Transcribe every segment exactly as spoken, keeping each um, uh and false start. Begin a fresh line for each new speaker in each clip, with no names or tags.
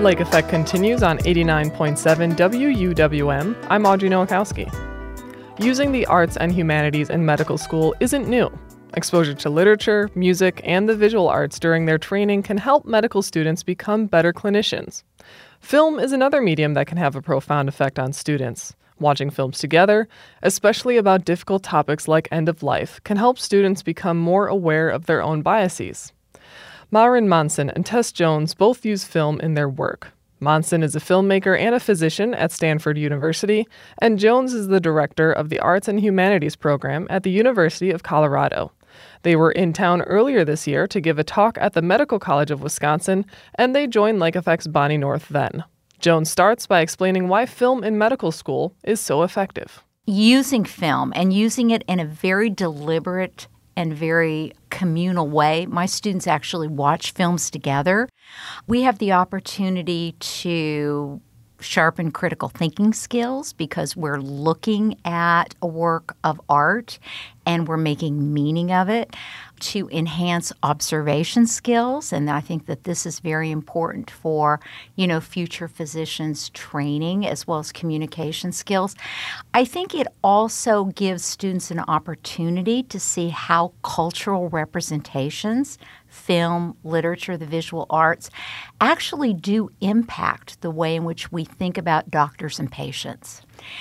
Lake Effect continues on eighty-nine point seven W U W M. I'm Audrey Nowakowski. Using the arts and humanities in medical school isn't new. Exposure to literature, music, and the visual arts during their training can help medical students become better clinicians. Film is another medium that can have a profound effect on students. Watching films together, especially about difficult topics like end of life, can help students become more aware of their own biases. Maren Monson and Tess Jones both use film in their work. Monson is a filmmaker and a physician at Stanford University, and Jones is the director of the Arts and Humanities program at the University of Colorado. They were in town earlier this year to give a talk at the Medical College of Wisconsin, and they joined Lake Effect's Bonnie North then. Jones starts by explaining why film in medical school is so effective.
Using film and using it in a very deliberate and very communal way. My students actually watch films together. We have the opportunity to sharpen critical thinking skills because we're looking at a work of art and we're making meaning of it, to enhance observation skills. And I think that this is very important for, you know, future physicians' training as well as communication skills. I think it also gives students an opportunity to see how cultural representations, film, literature, the visual arts, actually do impact the way in which we think about doctors and patients.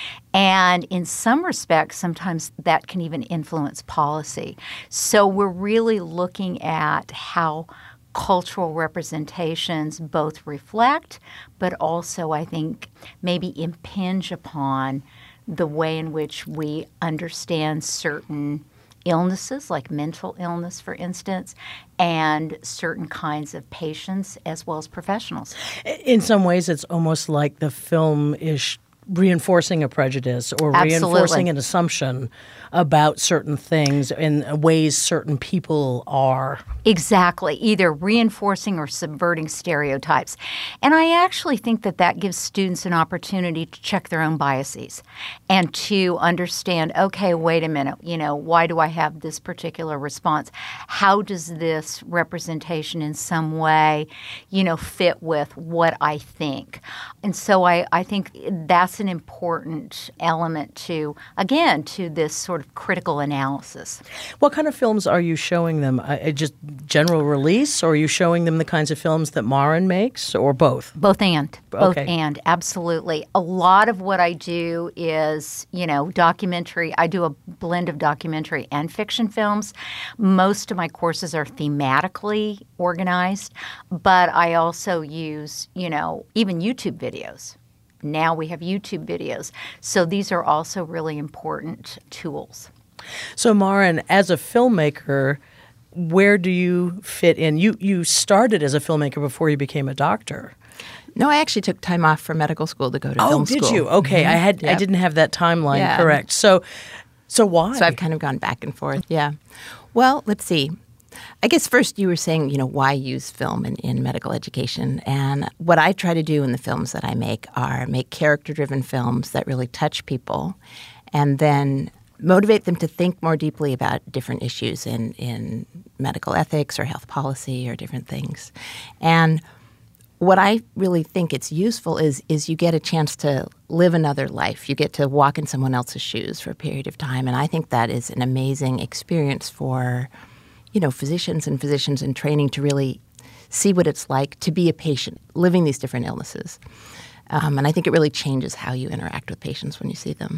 And in some respects, sometimes that can even influence policy. So we're really looking at how cultural representations both reflect, but also, I think, maybe impinge upon the way in which we understand certain illnesses, like mental illness, for instance, and certain kinds of patients as well as professionals.
In some ways, it's almost like the film is reinforcing a prejudice or
Absolutely.
reinforcing an assumption about certain things in ways certain people are.
Exactly, either reinforcing or subverting stereotypes. And I actually think that that gives students an opportunity to check their own biases and to understand, okay, wait a minute, you know, why do I have this particular response? How does this representation in some way, you know, fit with what I think? And so I, I think that's an important element to, again, to this sort of critical analysis.
What kind of films are you showing them? Uh, just general release, or are you showing them the kinds of films that Maren makes, or both?
Both and. Both
Okay.
and, absolutely. A lot of what I do is, you know, documentary. I do a blend of documentary and fiction films. Most of my courses are thematically organized, but I also use, you know, even YouTube videos. Now we have YouTube videos. So these are also really important tools.
So, Maren, as a filmmaker, where do you fit in? You you started as a filmmaker before you became a doctor.
No, I actually took time off from medical school to go to
oh,
film
did
school.
you? Okay,
Mm-hmm.
I had
Yep.
I didn't have that timeline
Yeah.
correct. So, so why?
So I've kind of gone back and forth. Yeah. Well, let's see. I guess first you were saying, you know, why use film in, in medical education? And what I try to do in the films that I make are make character-driven films that really touch people and then motivate them to think more deeply about different issues in, in medical ethics or health policy or different things. And what I really think it's useful is is you get a chance to live another life. You get to walk in someone else's shoes for a period of time. And I think that is an amazing experience for, you know, physicians and physicians in training to really see what it's like to be a patient living these different illnesses. Um, and I think it really changes how you interact with patients when you see them.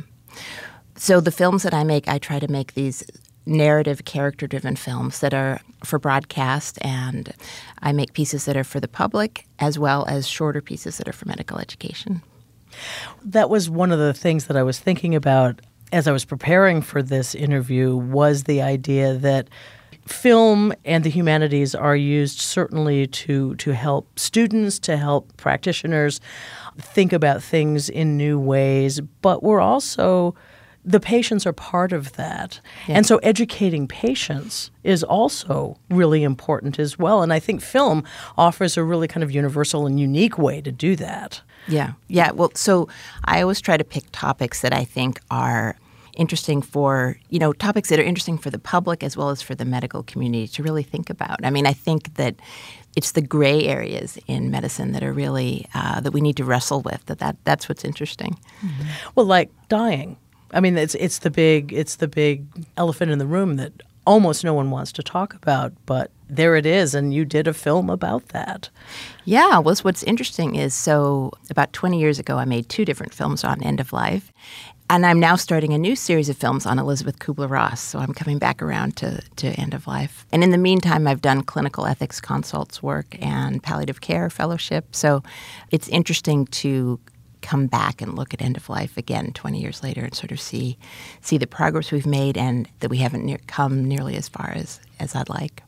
So the films that I make, I try to make these narrative, character-driven films that are for broadcast, and I make pieces that are for the public as well as shorter pieces that are for medical education.
That was one of the things that I was thinking about as I was preparing for this interview, was the idea that film and the humanities are used certainly to to help students, to help practitioners think about things in new ways, but we're also the patients are part of that.
Yeah.
And so educating patients is also really important as well. And I think film offers a really kind of universal and unique way to do that.
Yeah. Yeah. Well, so I always try to pick topics that I think are interesting for, you know, topics that are interesting for the public as well as for the medical community to really think about. I mean, I think that it's the gray areas in medicine that are really, uh, that we need to wrestle with, that, that that's what's interesting.
Mm-hmm. Well, like dying. I mean, it's it's the big it's the big elephant in the room that almost no one wants to talk about, but there it is, and you did a film about that.
Yeah, well, what's interesting is, so about twenty years ago, I made two different films on end of life, and I'm now starting a new series of films on Elizabeth Kubler-Ross, so I'm coming back around to, to end of life. And in the meantime, I've done clinical ethics consults work and palliative care fellowship, so it's interesting to come back and look at end of life again twenty years later and sort of see see the progress we've made and that we haven't ne- come nearly as far as, as I'd like.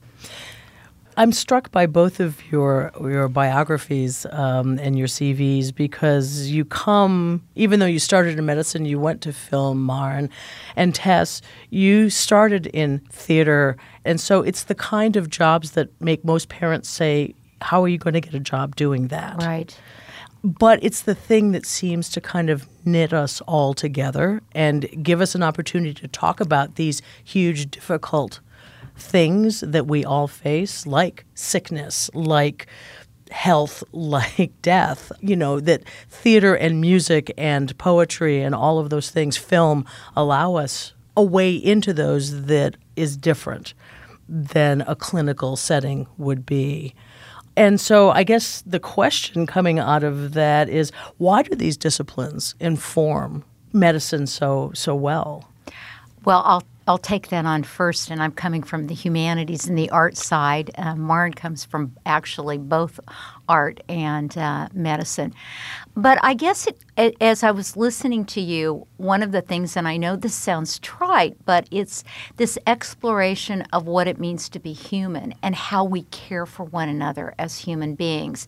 I'm struck by both of your your biographies um, and your C Vs because you come, even though you started in medicine, you went to film, Maren, and Tess, you started in theater, and so it's the kind of jobs that make most parents say, how are you going to get a job doing that?
Right.
But it's the thing that seems to kind of knit us all together and give us an opportunity to talk about these huge, difficult things that we all face, like sickness, like health, like death. You know, that theater and music and poetry and all of those things, film, allow us a way into those that is different than a clinical setting would be. And so I guess the question coming out of that is, why do these disciplines inform medicine so so well?
Well, I'll I'll take that on first, and I'm coming from the humanities and the art side. Uh, Maren comes from actually both art and uh, medicine. But I guess it, it, as I was listening to you, one of the things, and I know this sounds trite, but it's this exploration of what it means to be human and how we care for one another as human beings.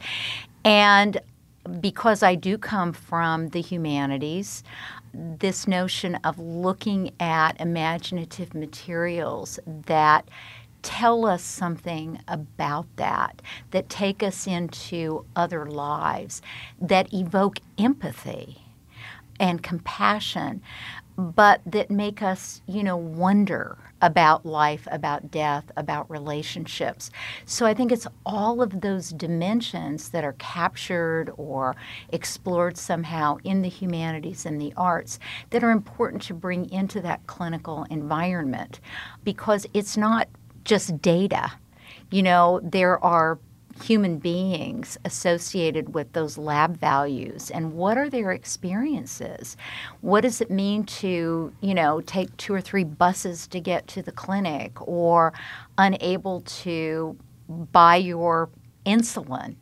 And because I do come from the humanities, this notion of looking at imaginative materials that tell us something about that, that take us into other lives, that evoke empathy and compassion, but that make us, you know, wonder about life, about death, about relationships. So I think it's all of those dimensions that are captured or explored somehow in the humanities and the arts that are important to bring into that clinical environment, because it's not just data. You know, there are human beings associated with those lab values, and what are their experiences? What does it mean to, you know, take two or three buses to get to the clinic, or unable to buy your insulin?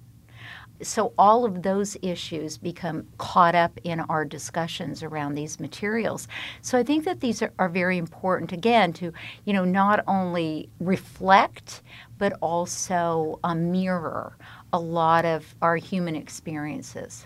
So all of those issues become caught up in our discussions around these materials. So I think that these are, are very important, again, to, you know, not only reflect, but also uh, mirror a lot of our human experiences.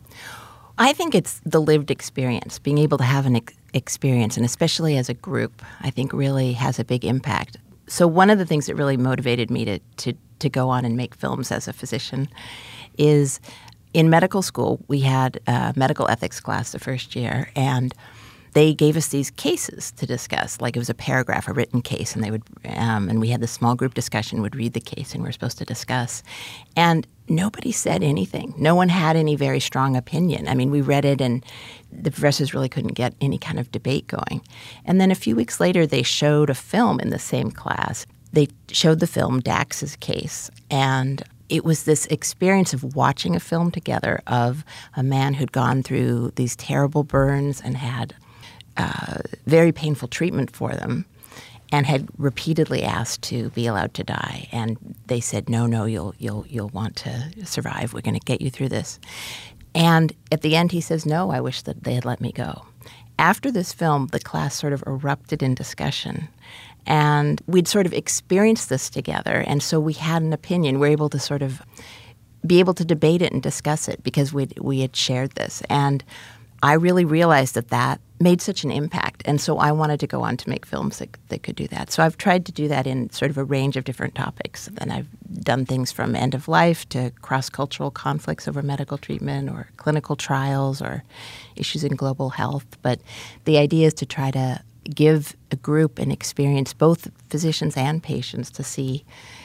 I think it's the lived experience, being able to have an ex- experience, and especially as a group, I think really has a big impact. So one of the things that really motivated me to, to, to go on and make films as a physician is in medical school, we had a medical ethics class the first year, and they gave us these cases to discuss. Like, it was a paragraph, a written case, and they would, um, and we had this small group discussion, would read the case, and we were supposed to discuss. And nobody said anything. No one had any very strong opinion. I mean, we read it, and the professors really couldn't get any kind of debate going. And then a few weeks later, they showed a film in the same class. They showed the film, Dax's Case, and it was this experience of watching a film together of a man who'd gone through these terrible burns and had uh, very painful treatment for them, and had repeatedly asked to be allowed to die. And they said, no, no, you'll you'll you'll want to survive. We're going to get you through this. And at the end, he says, no, I wish that they had let me go. After this film, the class sort of erupted in discussion. And we'd sort of experienced this together, and so we had an opinion. We were able to sort of be able to debate it and discuss it because we we had shared this. And I really realized that that made such an impact, and so I wanted to go on to make films that, that could do that. So I've tried to do that in sort of a range of different topics, and I've done things from end of life to cross-cultural conflicts over medical treatment or clinical trials or issues in global health. But the idea is to try to give a group an experience, both physicians and patients, to see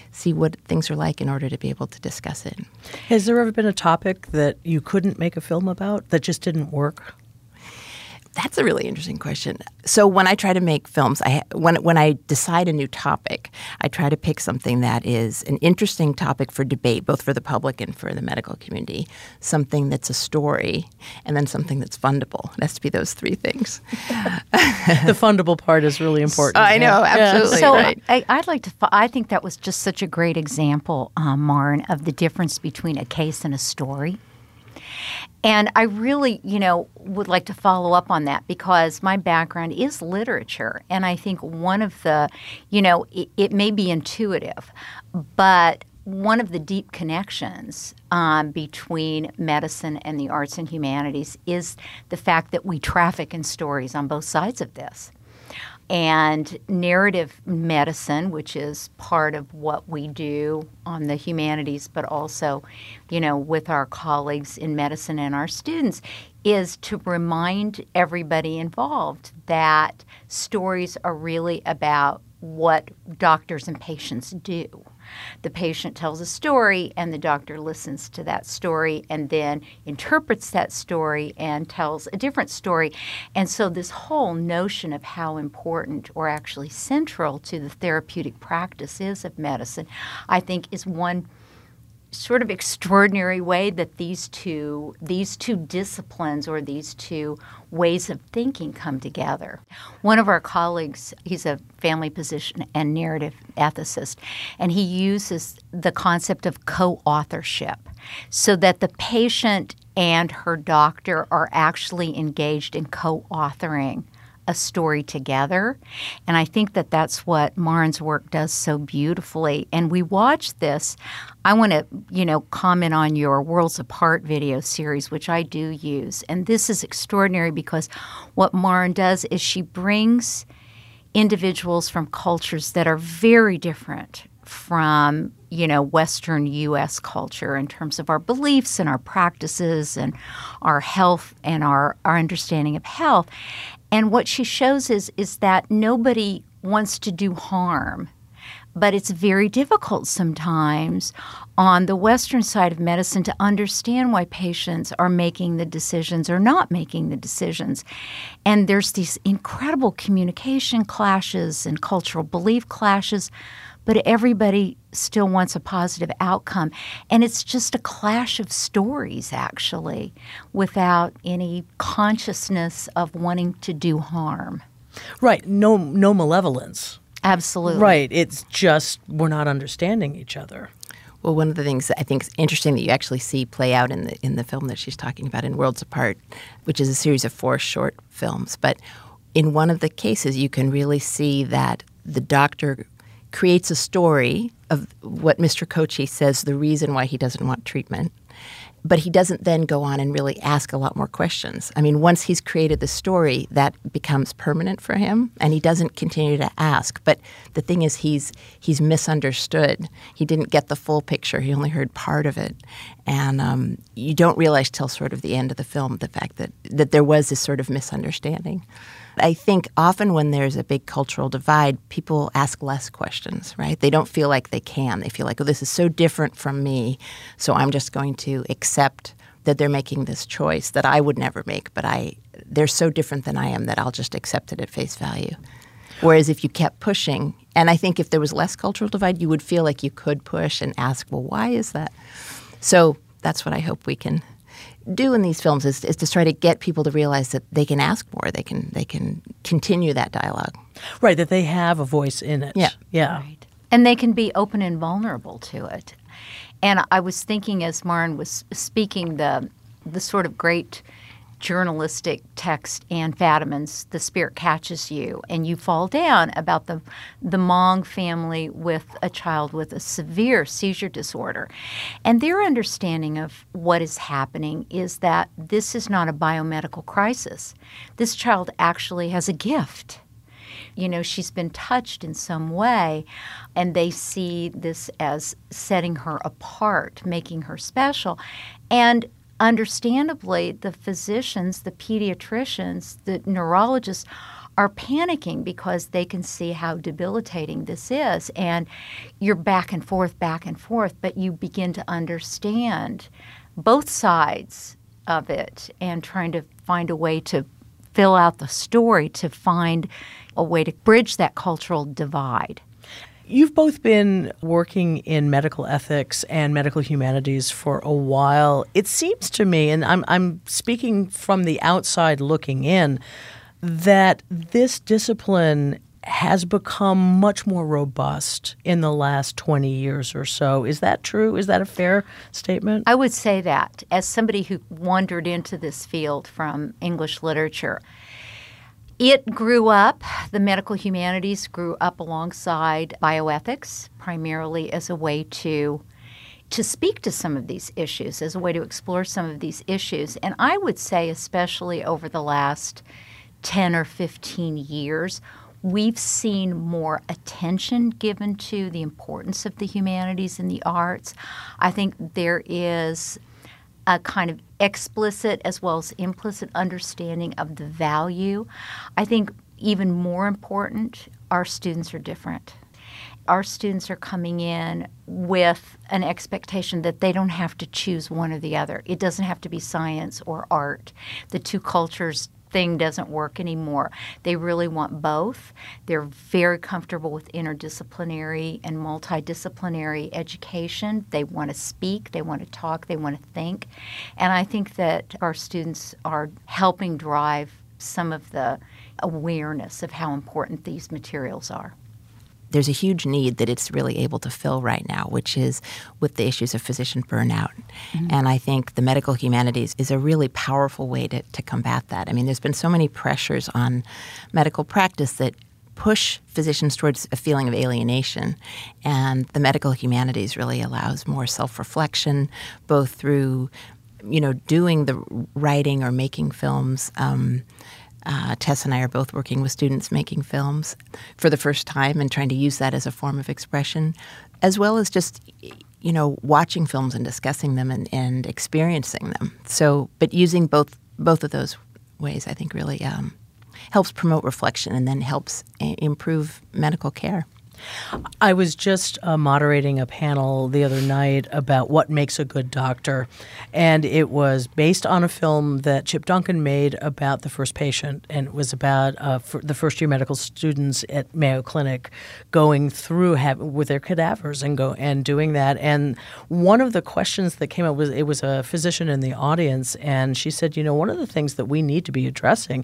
see what things are like in order to be able to discuss it.
Has there ever been a topic that you couldn't make a film about, that just didn't work?
That's a really interesting question. So when I try to make films, I when when I decide a new topic, I try to pick something that is an interesting topic for debate, both for the public and for the medical community, something that's a story, and then something that's fundable. It has to be those three things.
The fundable part is really important.
I know, absolutely.
So
right.
I, I'd like to. I think that was just such a great example, um, Maren, of the difference between a case and a story. And I really, you know, would like to follow up on that because my background is literature. And I think one of the, you know, it, it may be intuitive, but one of the deep connections um, between medicine and the arts and humanities is the fact that we traffic in stories on both sides of this. And narrative medicine, which is part of what we do on the humanities, but also, you know, with our colleagues in medicine and our students, is to remind everybody involved that stories are really about what doctors and patients do. The patient tells a story and the doctor listens to that story and then interprets that story and tells a different story. And so this whole notion of how important or actually central to the therapeutic practice is of medicine, I think is one sort of extraordinary way that these two these two disciplines or these two ways of thinking come together. One of our colleagues, he's a family physician and narrative ethicist, and he uses the concept of co-authorship so that the patient and her doctor are actually engaged in co-authoring a story together. And I think that that's what Maren's work does so beautifully. And we watch this. I want to, you know, comment on your Worlds Apart video series, which I do use. And this is extraordinary because what Maren does is she brings individuals from cultures that are very different from, you know, Western U S culture in terms of our beliefs and our practices and our health and our, our understanding of health. And what she shows is, is that nobody wants to do harm, but it's very difficult sometimes on the Western side of medicine to understand why patients are making the decisions or not making the decisions. And there's these incredible communication clashes and cultural belief clashes, but everybody still wants a positive outcome. And it's just a clash of stories, actually, without any consciousness of wanting to do harm.
Right. No, no malevolence.
Absolutely.
Right. It's just we're not understanding each other.
Well, one of the things that I think is interesting that you actually see play out in the in the film that she's talking about in Worlds Apart, which is a series of four short films. But in one of the cases, you can really see that the doctor creates a story of what Mister Kochi says the reason why he doesn't want treatment. But he doesn't then go on and really ask a lot more questions. I mean, once he's created the story, that becomes permanent for him, and he doesn't continue to ask. But the thing is, he's he's misunderstood. He didn't get the full picture. He only heard part of it. And um, you don't realize till sort of the end of the film the fact that, that there was this sort of misunderstanding. I think often when there's a big cultural divide, people ask less questions, right? They don't feel like they can. They feel like, oh, this is so different from me, so I'm just going to accept that they're making this choice that I would never make, but I they're so different than I am that I'll just accept it at face value. Whereas if you kept pushing, and I think if there was less cultural divide, you would feel like you could push and ask, well, why is that? So that's what I hope we can do in these films is, is to try to get people to realize that they can ask more. They can they can continue that dialogue.
Right, that they have a voice in it.
Yeah.
Yeah.
Right. And they can be open and vulnerable to it. And I was thinking as Maren was speaking, the the sort of great journalistic text, Anne Fadiman's The Spirit Catches You, and You Fall Down, about the the Hmong family with a child with a severe seizure disorder. And their understanding of what is happening is that this is not a biomedical crisis. This child actually has a gift. You know, she's been touched in some way, and they see this as setting her apart, making her special. And understandably, the physicians, the pediatricians, the neurologists are panicking because they can see how debilitating this is. And you're back and forth, back and forth, but you begin to understand both sides of it and trying to find a way to fill out the story, to find a way to bridge that cultural divide.
You've both been working in medical ethics and medical humanities for a while. It seems to me, and I'm, I'm speaking from the outside looking in, that this discipline has become much more robust in the last twenty years or so. Is that true? Is that a fair statement?
I would say that as somebody who wandered into this field from English literature. It grew up, the medical humanities grew up alongside bioethics, primarily as a way to to speak to some of these issues, as a way to explore some of these issues. And I would say, especially over the last ten or fifteen years, we've seen more attention given to the importance of the humanities and the arts. I think there is a kind of explicit as well as implicit understanding of the value. I think even more important, our students are different. Our students are coming in with an expectation that they don't have to choose one or the other. It doesn't have to be science or art. The two cultures thing doesn't work anymore. They really want both. They're very comfortable with interdisciplinary and multidisciplinary education. They want to speak, they want to talk, they want to think. And I think that our students are helping drive some of the awareness of how important these materials are.
There's a huge need that it's really able to fill right now, which is with the issues of physician burnout. Mm-hmm. And I think the medical humanities is a really powerful way to, to combat that. I mean, there's been so many pressures on medical practice that push physicians towards a feeling of alienation. And the medical humanities really allows more self-reflection, both through, you know, doing the writing or making films. Um, Uh, Tess and I are both working with students making films for the first time and trying to use that as a form of expression, as well as just, you know, watching films and discussing them and, and experiencing them. So, but using both both of those ways, I think, really um, helps promote reflection and then helps a- improve medical care.
I was just uh, moderating a panel the other night about what makes a good doctor, and it was based on a film that Chip Duncan made about the first patient, and it was about uh, for the first-year medical students at Mayo Clinic going through have, with their cadavers and go and doing that. And one of the questions that came up was it was a physician in the audience, and she said, you know, one of the things that we need to be addressing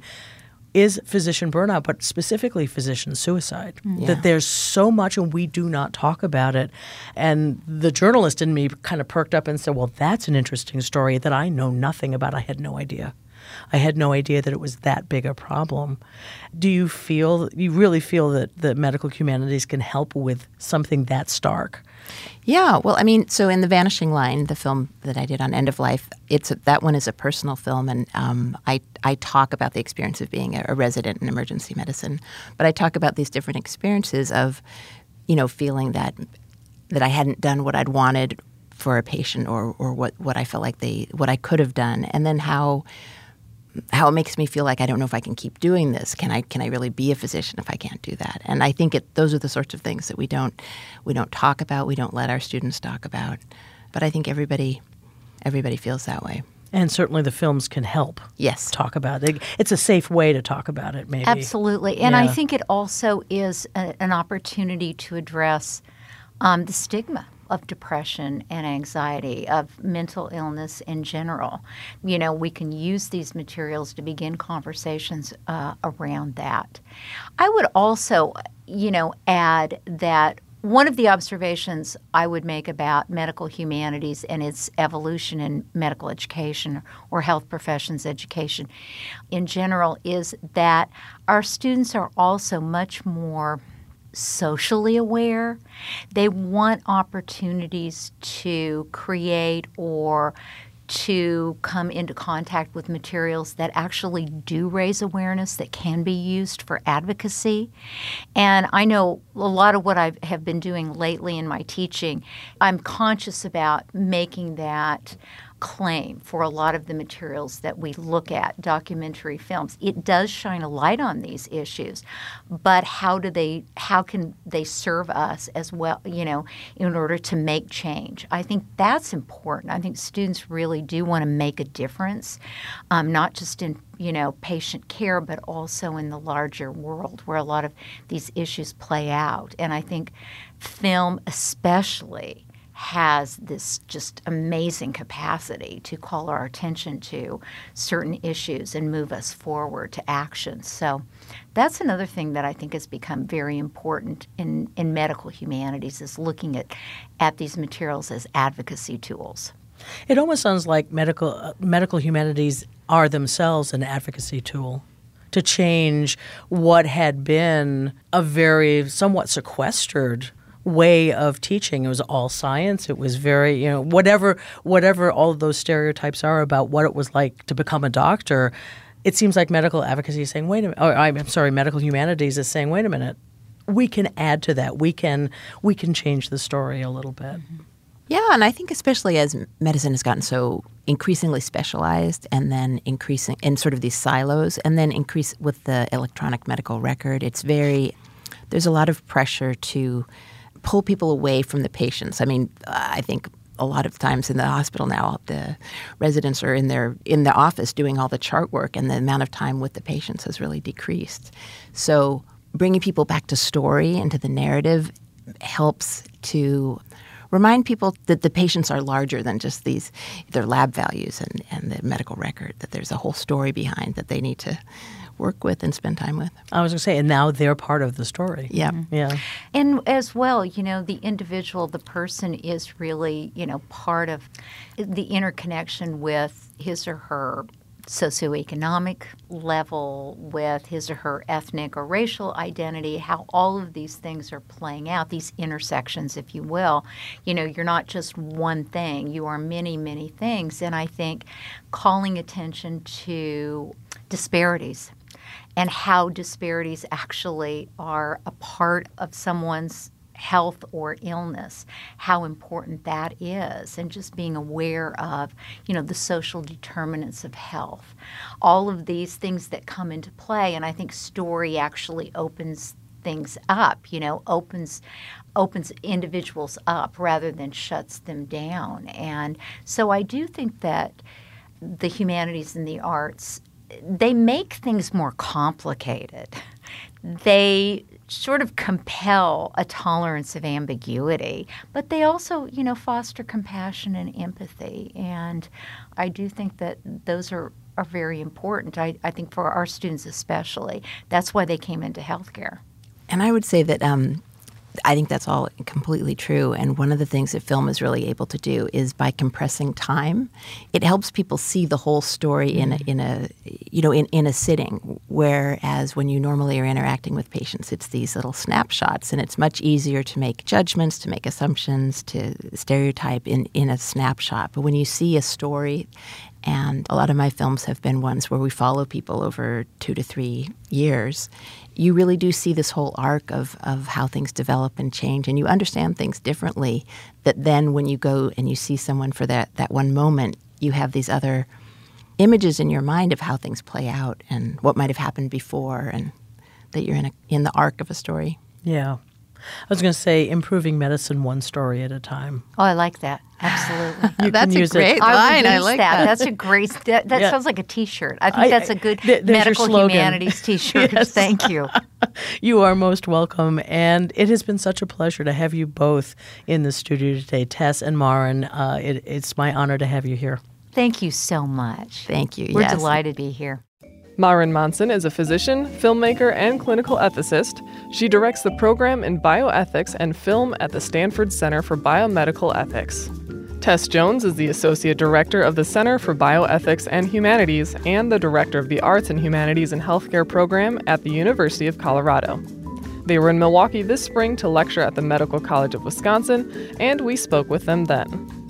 is physician burnout, but specifically physician suicide. Yeah. That there's so much and we do not talk about it. And the journalist in me kind of perked up and said, well, that's an interesting story that I know nothing about. I had no idea. I had no idea that it was that big a problem. Do you feel, you really feel that the medical humanities can help with something that stark?
Yeah, well, I mean, so in The Vanishing Line, the film that I did on end of life, it's a, that one is a personal film, and um, I I talk about the experience of being a, a resident in emergency medicine, but I talk about these different experiences of, you know, feeling that that I hadn't done what I'd wanted for a patient, or or what, what I felt like they what I could have done, and then how. how it makes me feel like I don't know if I can keep doing this. Can I can I really be a physician if I can't do that? And I think it, those are the sorts of things that we don't we don't talk about. We don't let our students talk about. But I think everybody everybody feels that way.
And certainly the films can help.
Yes,
talk about it. It's a safe way to talk about it, maybe.
Absolutely, and
yeah.
I think it also is a, an opportunity to address um, the stigma of depression and anxiety, of mental illness in general. You know, we can use these materials to begin conversations uh, around that. I would also, you know, add that one of the observations I would make about medical humanities and its evolution in medical education or health professions education in general is that our students are also much more socially aware. They want opportunities to create or to come into contact with materials that actually do raise awareness, that can be used for advocacy. And I know a lot of what I have been doing lately in my teaching, I'm conscious about making that claim for a lot of the materials that we look at, documentary films. It does shine a light on these issues, but how do they, how can they serve us as well, you know, in order to make change? I think that's important. I think students really do want to make a difference, um, not just in, you know, patient care, but also in the larger world where a lot of these issues play out. And I think film especially has this just amazing capacity to call our attention to certain issues and move us forward to action. So that's another thing that I think has become very important in, in medical humanities, is looking at, at these materials as advocacy tools.
It almost sounds like medical uh, medical humanities are themselves an advocacy tool to change what had been a very somewhat sequestered way of teaching. It was all science. It was very, you know, whatever whatever all of those stereotypes are about what it was like to become a doctor. It seems like medical advocacy is saying, wait a minute, or I'm sorry, medical humanities is saying, wait a minute, we can add to that. We can we can change the story a little bit. Mm-hmm.
Yeah, and I think especially as medicine has gotten so increasingly specialized and then increasing in sort of these silos and then increase with the electronic medical record, it's very, there's a lot of pressure to pull people away from the patients. I mean, I think a lot of times in the hospital now, the residents are in their in the office doing all the chart work, and the amount of time with the patients has really decreased. So bringing people back to story and to the narrative helps to remind people that the patients are larger than just these their lab values and, and the medical record, that there's a whole story behind that they need to work with and spend time with.
I was going to say, and now they're part of the story.
Yeah.
Mm-hmm.
Yeah.
And as well, you know, the individual, the person is really, you know, part of the interconnection with his or her socioeconomic level, with his or her ethnic or racial identity, how all of these things are playing out, these intersections, if you will. You know, you're not just one thing, you are many, many things. And I think calling attention to disparities and how disparities actually are a part of someone's health or illness, how important that is, and just being aware of, you know, the social determinants of health, all of these things that come into play. And I think story actually opens things up, you know, opens opens individuals up rather than shuts them down. And so I do think that the humanities and the arts, they make things more complicated. They sort of compel a tolerance of ambiguity, but they also, you know, foster compassion and empathy. And I do think that those are, are very important. I, I think for our students especially, that's why they came into healthcare.
And I would say that um, I think that's all completely true. And one of the things that film is really able to do is by compressing time, it helps people see the whole story in a, in a you know in, in a sitting. Whereas when you normally are interacting with patients, it's these little snapshots, and it's much easier to make judgments, to make assumptions, to stereotype in, in a snapshot. But when you see a story, and a lot of my films have been ones where we follow people over two to three years, you really do see this whole arc of, of how things develop and change, and you understand things differently, that then when you go and you see someone for that, that one moment, you have these other images in your mind of how things play out and what might have happened before, and that you're in, a, in the arc of a story.
Yeah. I was going to say improving medicine one story at a time.
Oh, I like that. Absolutely.
You
That's
can
a
use
great
it.
line.
I would
I
use
like
that.
that.
That's a great, that, that
Yeah.
sounds like a T-shirt. I think
I-
that's a good
th- there's your
medical
slogan.
humanities T-shirt.
Yes.
Thank you.
You are most welcome, and it has been such a pleasure to have you both in the studio today, Tess and Maren. Uh, it, it's my honor to have you here.
Thank you so much.
Thank you.
We're
yes.
delighted to be here.
Maren Monson is a physician, filmmaker, and clinical ethicist. She directs the program in bioethics and film at the Stanford Center for Biomedical Ethics. Tess Jones is the Associate Director of the Center for Bioethics and Humanities and the Director of the Arts and Humanities and Healthcare program at the University of Colorado. They were in Milwaukee this spring to lecture at the Medical College of Wisconsin, and we spoke with them then.